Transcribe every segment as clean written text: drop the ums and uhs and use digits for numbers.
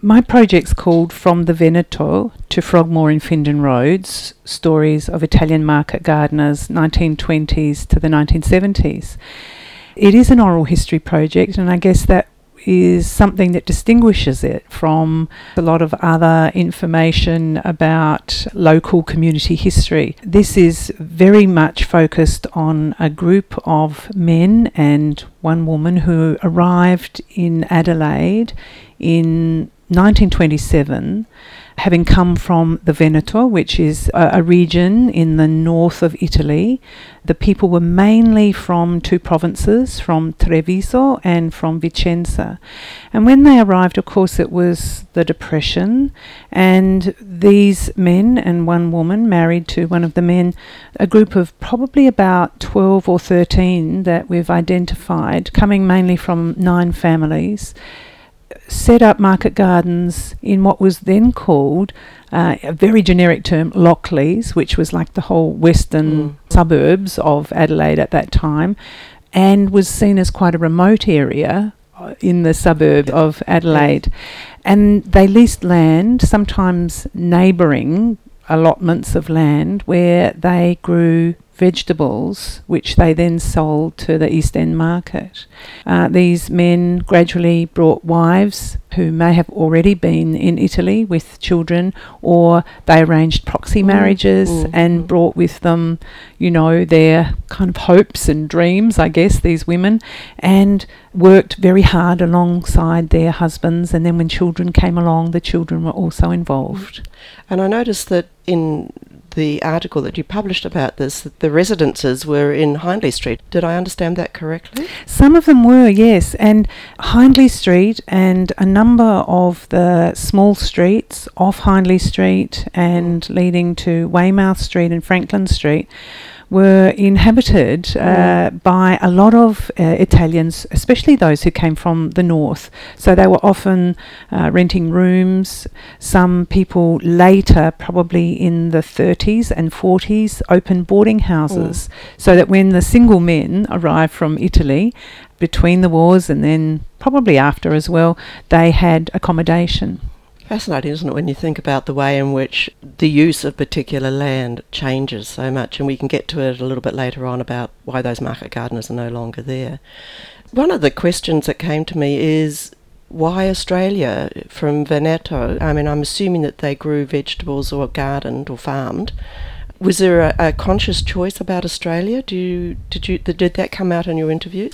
My project's called From the Veneto to Frogmore in Findon Roads, Stories of Italian Market Gardeners, 1920s to the 1970s. It is an oral history project, and I guess that is something that distinguishes it from a lot of other information about local community history. This is very much focused on a group of men and one woman who arrived in Adelaide in 1927, having come from the Veneto, which is a region in the north of Italy. The people were mainly from two provinces, from Treviso and from Vicenza. And when they arrived, of course, it was the Depression, and these men and one woman married to one of the men, a group of probably about 12 or 13 that we've identified, coming mainly from 9 families, set up market gardens in what was then called a very generic term, Lockleys, which was like the whole western suburbs of Adelaide at that time, and was seen as quite a remote area in the suburb of Adelaide. And they leased land, sometimes neighbouring allotments of land, where they grew vegetables, which they then sold to the East End market. These men gradually brought wives who may have already been in Italy with children, or they arranged proxy marriages and brought with them, you know, their kind of hopes and dreams, I guess, these women, and worked very hard alongside their husbands. And then when children came along, the children were also involved. And I noticed that in the article that you published about this, that the residences were in Hindley Street. Did I understand that correctly? Some of them were, yes. And Hindley Street and a number of the small streets off Hindley Street and leading to Weymouth Street and Franklin Street were inhabited by a lot of Italians, especially those who came from the north. So they were often renting rooms. Some people later, probably in the 30s and 40s, opened boarding houses, so that when the single men arrived from Italy between the wars and then probably after as well, they had accommodation. Fascinating, isn't it, when you think about the way in which the use of particular land changes so much, and we can get to it a little bit later on about why those market gardeners are no longer there. One of the questions that came to me is, why Australia from Veneto? I mean, I'm assuming that they grew vegetables or gardened or farmed. Was there a conscious choice about Australia? Did that come out in your interview?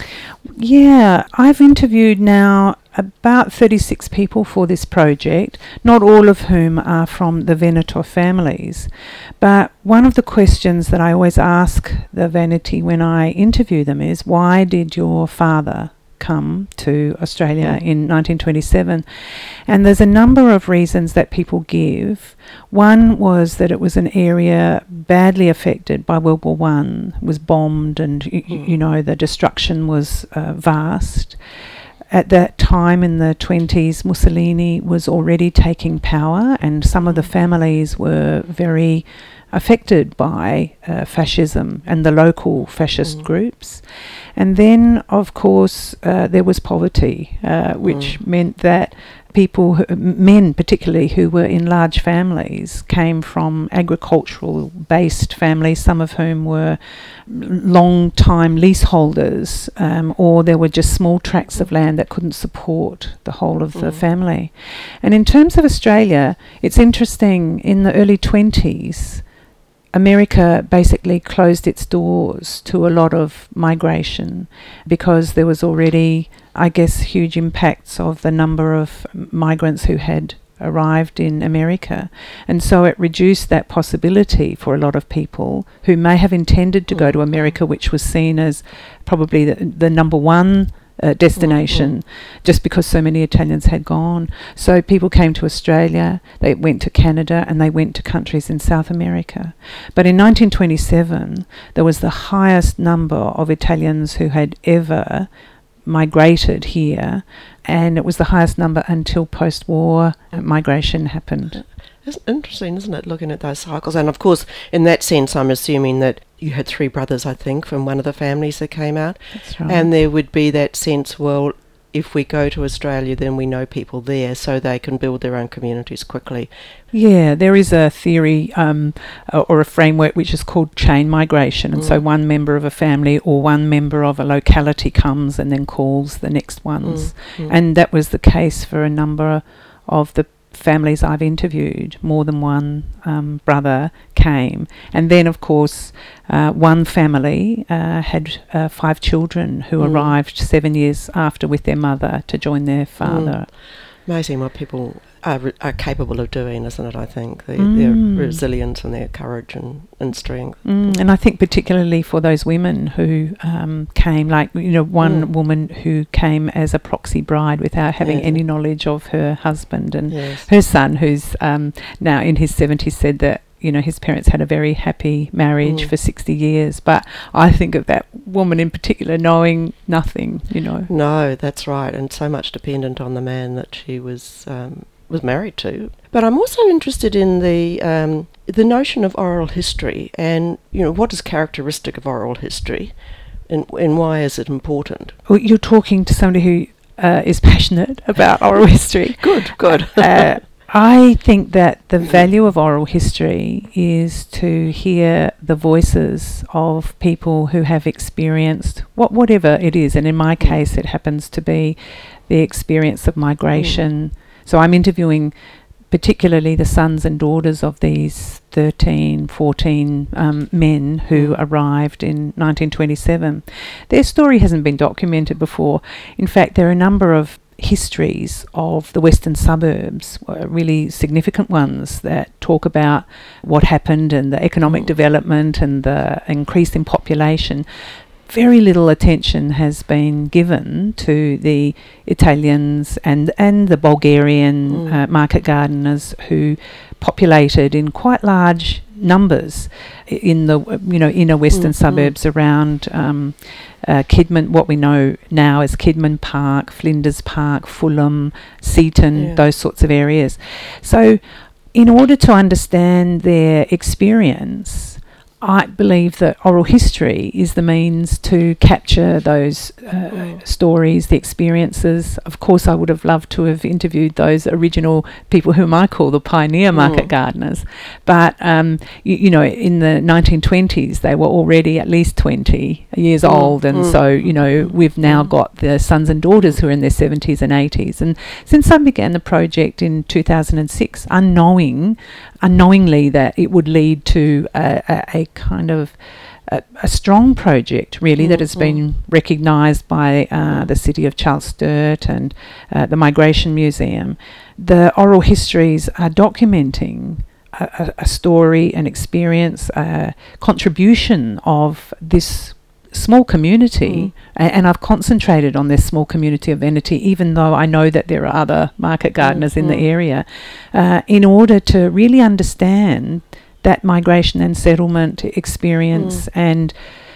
Yeah, I've interviewed now about 36 people for this project, not all of whom are from the Veneto families. But one of the questions that I always ask the Veneti when I interview them is, why did your father come to Australia in 1927? And there's a number of reasons that people give. One was that it was an area badly affected by World War I, was bombed, and you know, the destruction was vast. At that time in the 20s, Mussolini was already taking power, and some of the families were very affected by fascism and the local fascist groups. And then, of course, there was poverty, which meant that people, men particularly, who were in large families, came from agricultural-based families, some of whom were long-time leaseholders, or there were just small tracts of land that couldn't support the whole of the family. And in terms of Australia, it's interesting, in the early 20s, America basically closed its doors to a lot of migration because there was already, I guess, huge impacts of the number of migrants who had arrived in America. And so it reduced that possibility for a lot of people who may have intended to go to America, which was seen as probably the number one destination, just because so many Italians had gone. So people came to Australia, they went to Canada, and they went to countries in South America. But in 1927, there was the highest number of Italians who had ever migrated here, and it was the highest number until post-war migration happened. It's interesting, isn't it, looking at those cycles? And of course, in that sense, I'm assuming that you had 3 brothers, I think, from one of the families that came out. That's right. And there would be that sense, well, if we go to Australia, then we know people there, so they can build their own communities quickly. Yeah, there is a theory or a framework which is called chain migration. And so one member of a family or one member of a locality comes and then calls the next ones. And that was the case for a number of the families I've interviewed. More than one brother came. And then, of course, one family had 5 children who arrived 7 years after with their mother to join their father. Amazing what people are capable of doing, isn't it, I think? Their resilience and their courage and strength. And I think particularly for those women who came, like, one woman who came as a proxy bride without having any knowledge of her husband, and her son, who's now in his 70s, said that his parents had a very happy marriage for 60 years. But I think of that woman in particular knowing nothing, No, that's right. And so much dependent on the man that she was married to. But I'm also interested in the notion of oral history and, what is characteristic of oral history and why is it important? Well, you're talking to somebody who is passionate about oral history. Good. I think that the value of oral history is to hear the voices of people who have experienced whatever it is. And in my case, it happens to be the experience of migration. So I'm interviewing particularly the sons and daughters of these 13, 14 men who arrived in 1927. Their story hasn't been documented before. In fact, there are a number of histories of the western suburbs, really significant ones that talk about what happened and the economic development and the increase in population. Very little attention has been given to the Italians and the Bulgarian market gardeners who populated in quite large numbers in the inner western suburbs around Kidman, what we know now as Kidman Park, Flinders Park, Fulham, Seaton, those sorts of areas. So in order to understand their experience, I believe that oral history is the means to capture those stories, the experiences. Of course, I would have loved to have interviewed those original people whom I call the pioneer market gardeners. But, in the 1920s, they were already at least 20 years old. And so, we've now got the sons and daughters who are in their 70s and 80s. And since I began the project in 2006, unknowingly that it would lead to a kind of a strong project, really, that has been recognised by the City of Charles Sturt and the Migration Museum. The oral histories are documenting a story, an experience, a contribution of this small community, and I've concentrated on this small community of Veneti, even though I know that there are other market gardeners in the area, in order to really understand that migration and settlement experience. And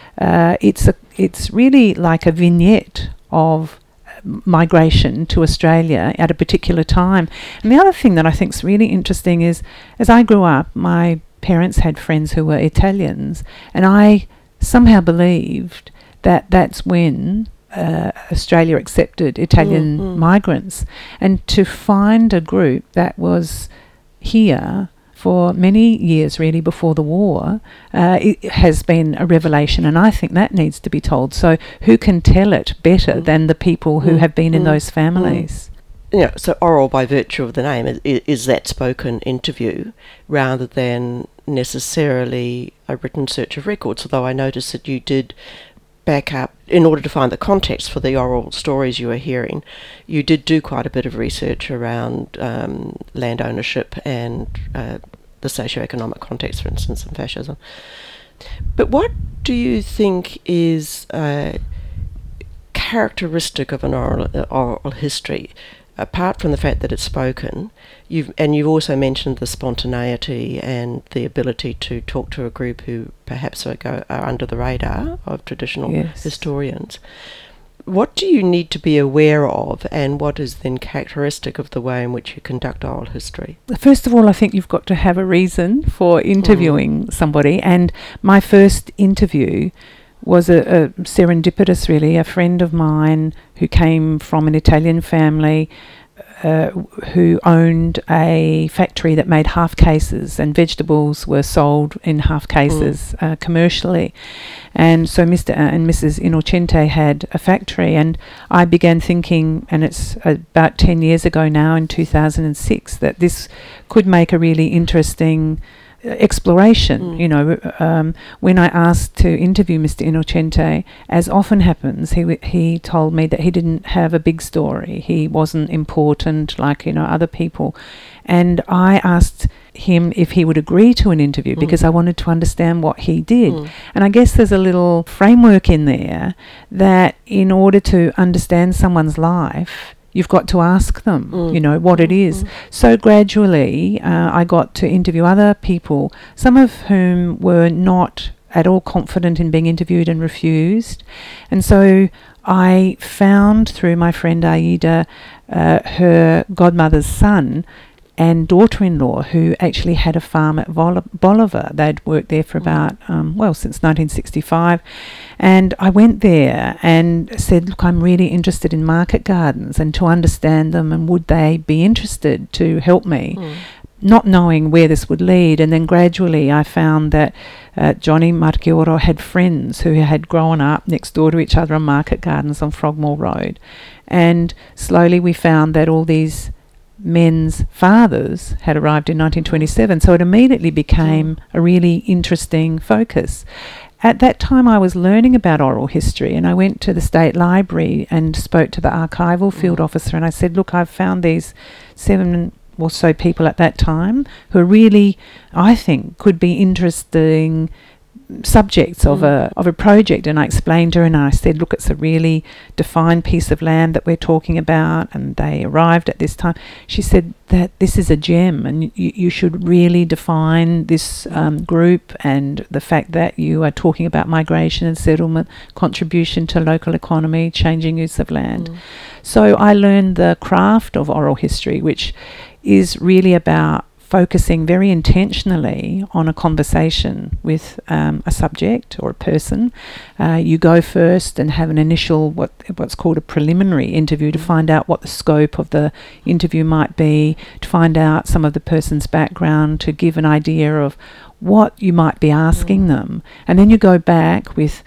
it's really like a vignette of migration to Australia at a particular time. And the other thing that I think is really interesting is, as I grew up, my parents had friends who were Italians, and I somehow believed that that's when Australia accepted Italian migrants. And to find a group that was here for many years, really, before the war, it has been a revelation, and I think that needs to be told. So who can tell it better than the people who have been in those families? So oral, by virtue of the name, is that spoken interview rather than necessarily a written search of records, although I noticed that you did back up, in order to find the context for the oral stories you were hearing, you did do quite a bit of research around land ownership and the socio-economic context, for instance, in fascism. But what do you think is characteristic of an oral history, apart from the fact that it's spoken? You've also mentioned the spontaneity and the ability to talk to a group who perhaps are under the radar of traditional historians. What do you need to be aware of, and what is then characteristic of the way in which you conduct oral history? First of all, I think you've got to have a reason for interviewing somebody, and my first interview was a serendipitous, really. A friend of mine who came from an Italian family who owned a factory that made half cases, and vegetables were sold in half cases commercially. And so Mr. and Mrs. Innocente had a factory, and I began thinking, and it's about 10 years ago now, in 2006, that this could make a really interesting exploration. You know, when I asked to interview Mr. Innocente, as often happens, he told me that he didn't have a big story. He wasn't important like, you know, other people. And I asked him if he would agree to an interview because I wanted to understand what he did. And I guess there's a little framework in there that in order to understand someone's life, you've got to ask them, you know, what it is. So gradually, I got to interview other people, some of whom were not at all confident in being interviewed and refused. And so I found through my friend Aida, her godmother's son and daughter-in-law, who actually had a farm at Bolivar. They'd worked there for about, since 1965. And I went there and said, look, I'm really interested in market gardens and to understand them, and would they be interested to help me? Not knowing where this would lead. And then gradually I found that Johnny Marchioro had friends who had grown up next door to each other on market gardens on Frogmore Road. And slowly we found that all these men's fathers had arrived in 1927, so it immediately became a really interesting focus. At that time I was learning about oral history, and I went to the State Library and spoke to the archival field officer, and I said, look, I've found these 7 or so people at that time who are really, I think, could be interesting subjects of a project. And I explained to her, and I said, look, it's a really defined piece of land that we're talking about, and they arrived at this time. She said that this is a gem, and you should really define this group, and the fact that you are talking about migration and settlement, contribution to local economy, changing use of land. So I learned the craft of oral history, which is really about focusing very intentionally on a conversation with a subject or a person. You go first and have an initial, what's called a preliminary interview, to find out what the scope of the interview might be, to find out some of the person's background, to give an idea of what you might be asking them. And then you go back with,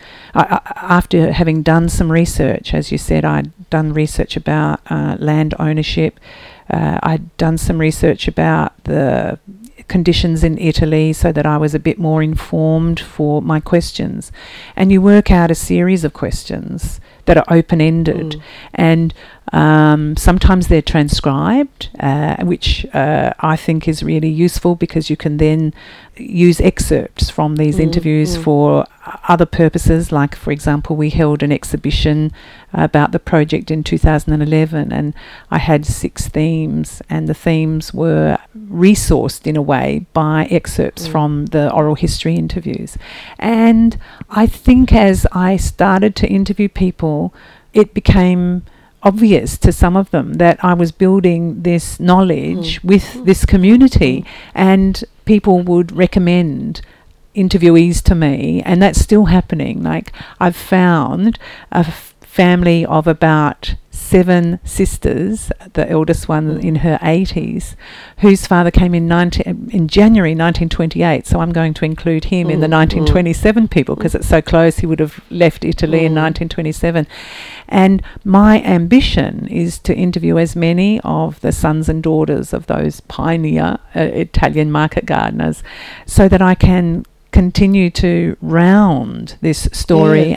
after having done some research, as you said, I'd done research about land ownership. I'd done some research about the conditions in Italy so that I was a bit more informed for my questions. And you work out a series of questions that are open-ended, and sometimes they're transcribed, which I think is really useful because you can then use excerpts from these interviews for other purposes. Like, for example, we held an exhibition about the project in 2011, and I had 6 themes, and the themes were resourced in a way by excerpts from the oral history interviews. And I think as I started to interview people, it became obvious to some of them that I was building this knowledge with this community, and people would recommend interviewees to me, and that's still happening. Like, I've found a family of about 7 sisters, the eldest one in her 80s, whose father came in January 1928, so I'm going to include him in the 1927 people because it's so close. He would have left Italy in 1927. And my ambition is to interview as many of the sons and daughters of those pioneer Italian market gardeners so that I can continue to round this story.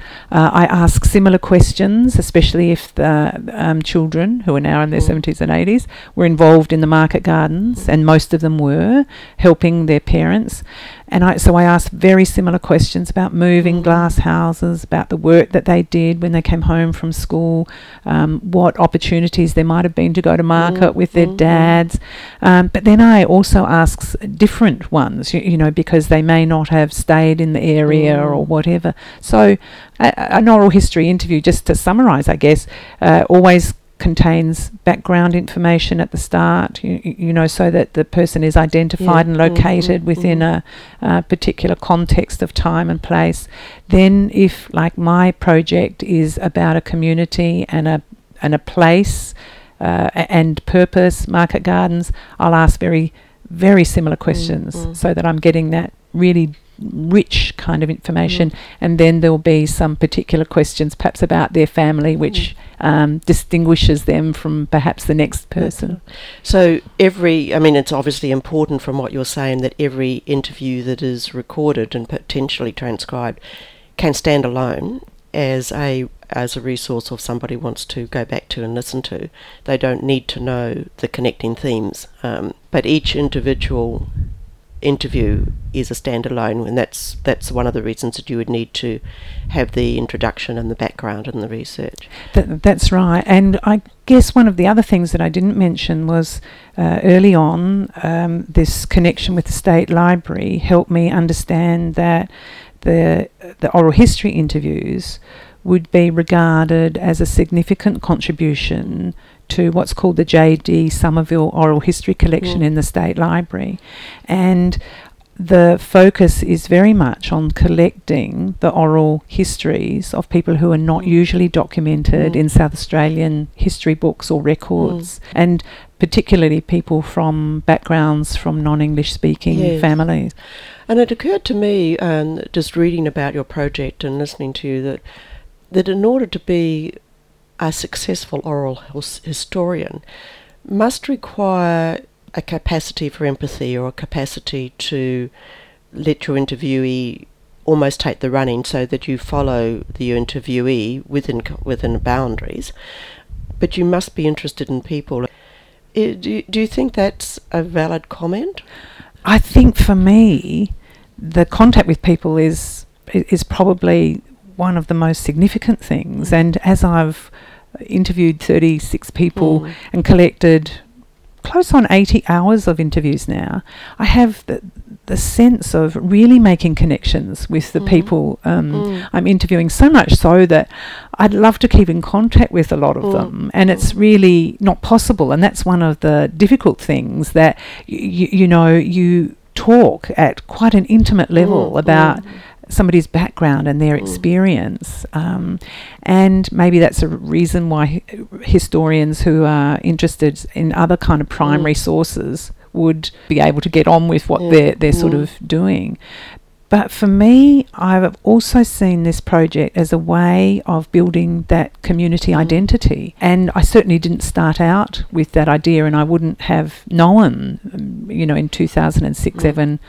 I ask similar questions, especially if the children, who are now in their 70s and 80s, were involved in the market gardens, and most of them were, helping their parents. And so I asked very similar questions about moving glass houses, about the work that they did when they came home from school, what opportunities there might have been to go to market with their dads. But then I also asked different ones, you know, because they may not have stayed in the area or whatever. So an oral history interview, just to summarise, I guess, always contains background information at the start, you know, so that the person is identified and located within a particular context of time and place. Then if, like my project is about a community and a place and purpose, Market Gardens, I'll ask very, very similar questions so that I'm getting that really rich kind of information, and then there'll be some particular questions perhaps about their family which distinguishes them from perhaps the next person. So it's obviously important from what you're saying that every interview that is recorded and potentially transcribed can stand alone as a resource, or if somebody wants to go back to and listen to. They don't need to know the connecting themes, but each individual interview is a standalone, and that's one of the reasons that you would need to have the introduction and the background and the research. That's right. And I guess one of the other things that I didn't mention was early on, this connection with the State Library helped me understand that the oral history interviews would be regarded as a significant contribution to what's called the J.D. Somerville Oral History Collection in the State Library. And the focus is very much on collecting the oral histories of people who are not usually documented in South Australian history books or records, and particularly people from backgrounds from non-English speaking families. And it occurred to me, just reading about your project and listening to you, that in order to be a successful oral historian must require a capacity for empathy, or a capacity to let your interviewee almost take the running, so that you follow the interviewee within boundaries, but you must be interested in people. Do you think that's a valid comment? I think for me, the contact with people is probably one of the most significant things. And as I've interviewed 36 people and collected close on 80 hours of interviews now, I have the sense of really making connections with the people I'm interviewing, so much so that I'd love to keep in contact with a lot of them, and it's really not possible. And that's one of the difficult things, that you talk at quite an intimate level about somebody's background and their experience, and maybe that's a reason why historians who are interested in other kind of primary sources would be able to get on with what they're sort of doing. But for me, I've also seen this project as a way of building that community identity. And I certainly didn't start out with that idea, and I wouldn't have known, in 2006-7,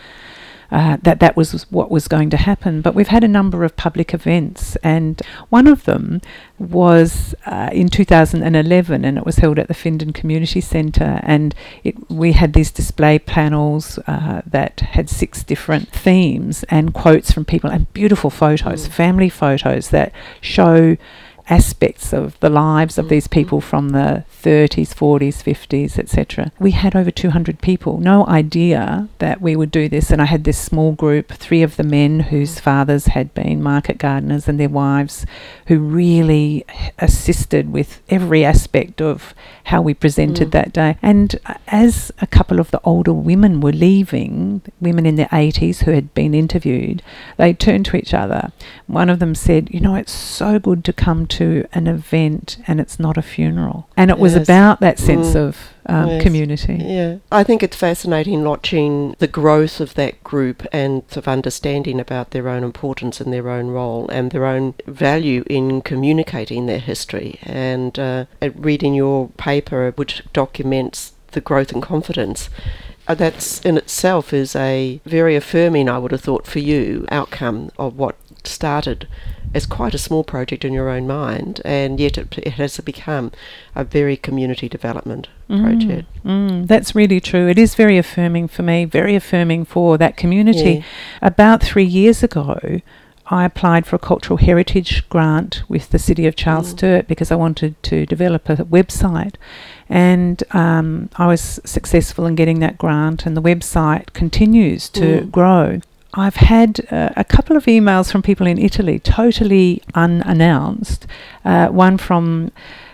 that was what was going to happen. But we've had a number of public events, and one of them was in 2011, and it was held at the Findon Community Centre, and we had these display panels that had 6 different themes and quotes from people, and beautiful photos, family photos that show aspects of the lives of these people from the 30s, 40s, 50s, etc. We had over 200 people. No idea that we would do this, and I had this small group, 3 of the men whose fathers had been market gardeners and their wives, who really assisted with every aspect of how we presented that day. And as a couple of the older women were leaving, women in their 80s who had been interviewed, they turned to each other. One of them said, it's so good to come to an event and it's not a funeral. And it was about that sense of community. Yeah, I think it's fascinating watching the growth of that group and of understanding about their own importance and their own role and their own value in communicating their history. And reading your paper, which documents the growth and confidence, that's in itself is a very affirming, I would have thought, for you, outcome of what started as quite a small project in your own mind, and yet it has become a very community development project. That's really true. It is very affirming for me, very affirming for that community. Yeah. About 3 years ago, I applied for a cultural heritage grant with the City of Charles Sturt because I wanted to develop a website. And I was successful in getting that grant, and the website continues to grow. I've had a couple of emails from people in Italy, totally unannounced. One from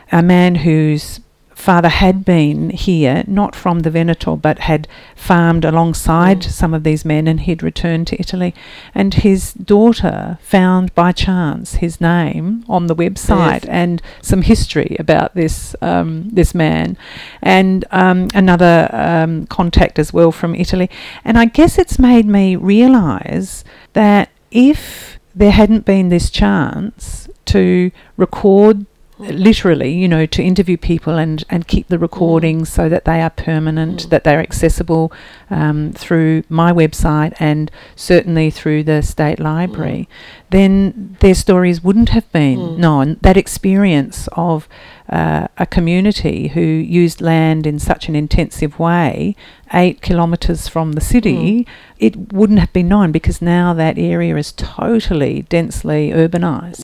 a man whose father had been here, not from the Veneto, but had farmed alongside some of these men, and he'd returned to Italy. And his daughter found by chance his name on the website and some history about this this man, and another contact as well from Italy. And I guess it's made me realise that if there hadn't been this chance to record, literally, you know, to interview people and keep the recordings so that they are permanent, that they're accessible through my website and certainly through the State Library, then their stories wouldn't have been known. That experience of a community who used land in such an intensive way, 8 kilometres from the city, it wouldn't have been known, because now that area is totally densely urbanised.